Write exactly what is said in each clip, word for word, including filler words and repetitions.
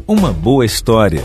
Uma boa história.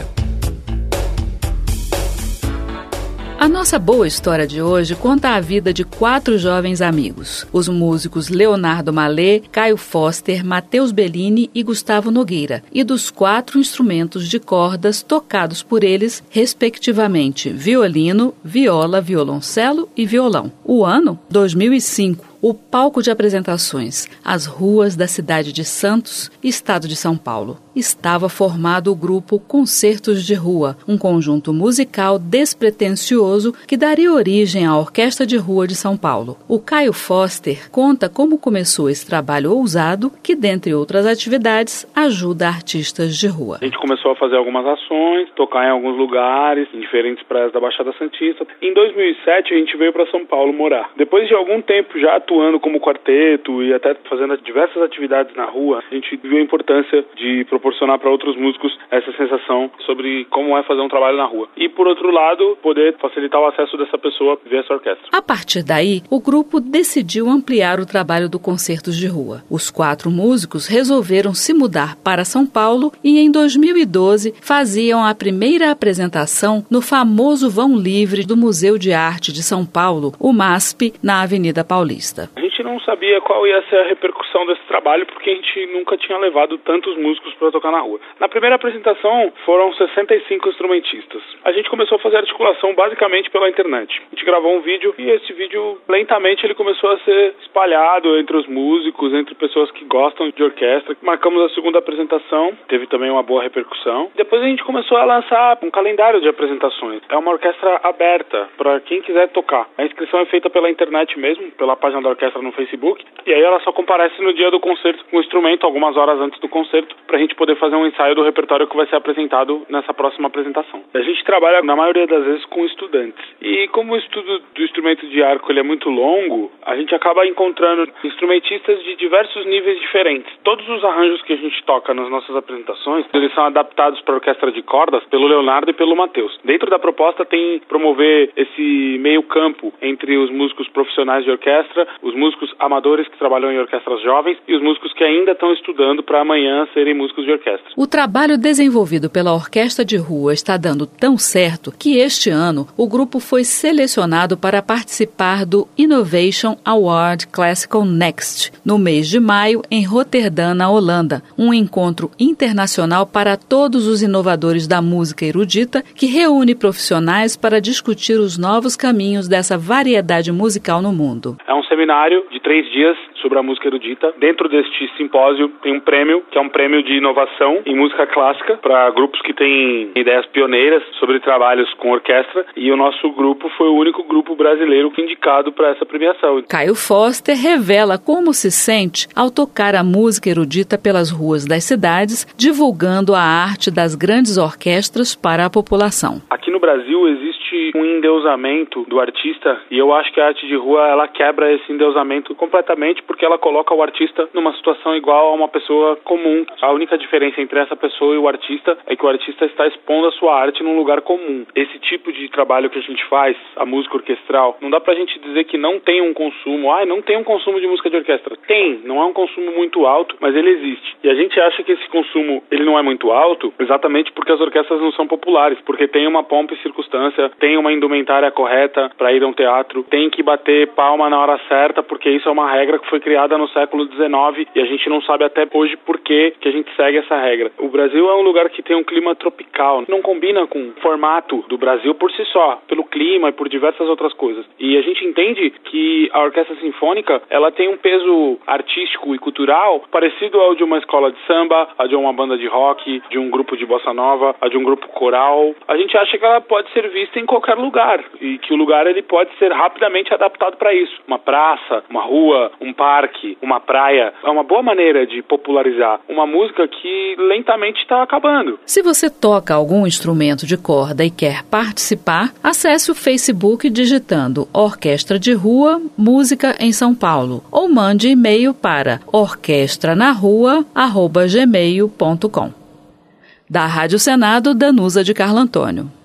A nossa boa história de hoje conta a vida de quatro jovens amigos, os músicos Leonardo Malê, Caio Foster, Matheus Bellini e Gustavo Nogueira, e dos quatro instrumentos de cordas tocados por eles, respectivamente, violino, viola, violoncelo e violão. O ano, dois mil e cinco. O palco de apresentações, as ruas da cidade de Santos, estado de São Paulo. Estava formado o grupo Concertos de Rua, um conjunto musical despretensioso que daria origem à Orquestra de Rua de São Paulo. O Caio Foster conta como começou esse trabalho ousado que, dentre outras atividades, ajuda artistas de rua. A gente começou a fazer algumas ações, tocar em alguns lugares, em diferentes praias da Baixada Santista. Em dois mil e sete, a gente veio para São Paulo morar. Depois de algum tempo já atuando como quarteto e até fazendo diversas atividades na rua, a gente viu a importância de proporcionar para outros músicos essa sensação sobre como é fazer um trabalho na rua. E, por outro lado, poder facilitar o acesso dessa pessoa via essa orquestra. A partir daí, o grupo decidiu ampliar o trabalho do Concertos de Rua. Os quatro músicos resolveram se mudar para São Paulo e, em dois mil e doze, faziam a primeira apresentação no famoso Vão Livre do Museu de Arte de São Paulo, o MASP, na Avenida Paulista. A gente não sabia qual ia ser a repercussão desse trabalho porque a gente nunca tinha levado tantos músicos para tocar na rua. Na primeira apresentação foram sessenta e cinco instrumentistas. A gente começou a fazer articulação basicamente pela internet. A gente gravou um vídeo e esse vídeo lentamente ele começou a ser espalhado entre os músicos, entre pessoas que gostam de orquestra. Marcamos a segunda apresentação, teve também uma boa repercussão. Depois a gente começou a lançar um calendário de apresentações. É uma orquestra aberta para quem quiser tocar. A inscrição é feita pela internet mesmo, pela página da orquestra no Facebook, e aí ela só comparece no dia do concerto com o instrumento, algumas horas antes do concerto, pra gente poder fazer um ensaio do repertório que vai ser apresentado nessa próxima apresentação. A gente trabalha, na maioria das vezes, com estudantes. E como o estudo do instrumento de arco ele é muito longo, a gente acaba encontrando instrumentistas de diversos níveis diferentes. Todos os arranjos que a gente toca nas nossas apresentações, eles são adaptados para a orquestra de cordas pelo Leonardo e pelo Matheus. Dentro da proposta tem promover esse meio campo entre os músicos profissionais de orquestra, os músicos amadores que trabalham em orquestras jovens e os músicos que ainda estão estudando para amanhã serem músicos de orquestra. O trabalho desenvolvido pela Orquestra de Rua está dando tão certo que este ano o grupo foi selecionado para participar do Innovation Award Classical Next, no mês de maio em Roterdã, na Holanda, um encontro internacional para todos os inovadores da música erudita que reúne profissionais para discutir os novos caminhos dessa variedade musical no mundo. É um seminário de três dias sobre a música erudita. Dentro deste simpósio tem um prêmio, que é um prêmio de inovação em música clássica para grupos que têm ideias pioneiras sobre trabalhos com orquestra, e o nosso grupo foi o único grupo brasileiro indicado para essa premiação. Caio Foster revela como se sente ao tocar a música erudita pelas ruas das cidades, divulgando a arte das grandes orquestras para a população. Aqui no Brasil existe um endeusamento do artista, e eu acho que a arte de rua ela quebra esse endeusamento completamente, porque ela coloca o artista numa situação igual a uma pessoa comum. A única diferença entre essa pessoa e o artista é que o artista está expondo a sua arte num lugar comum. Esse tipo de trabalho que a gente faz, a música orquestral, não dá pra gente dizer que não tem um consumo. Ah, não tem um consumo de música de orquestra. Tem, não é um consumo muito alto, mas ele existe. E a gente acha que esse consumo ele não é muito alto exatamente porque as orquestras não são populares, porque tem uma pompa e circunstância, tem uma indumentária correta para ir a um teatro, tem que bater palma na hora certa, porque isso é uma regra que foi criada no século dezenove e a gente não sabe até hoje por que que a gente segue essa regra. O Brasil é um lugar que tem um clima tropical, não combina com o formato do Brasil por si só, pelo clima e por diversas outras coisas. E a gente entende que a orquestra sinfônica, ela tem um peso artístico e cultural parecido ao de uma escola de samba, a de uma banda de rock, de um grupo de bossa nova, a de um grupo coral. A gente acha que ela pode ser vista em qualquer lugar e que o lugar ele pode ser rapidamente adaptado para isso. Uma praça, uma rua, um parque, uma praia. É uma boa maneira de popularizar uma música que lentamente está acabando. Se você toca algum instrumento de corda e quer participar, acesse o Facebook digitando Orquestra de Rua Música em São Paulo ou mande e-mail para orquestranarrua arroba gmail ponto com. Da Rádio Senado, Danusa de Carlo Antônio.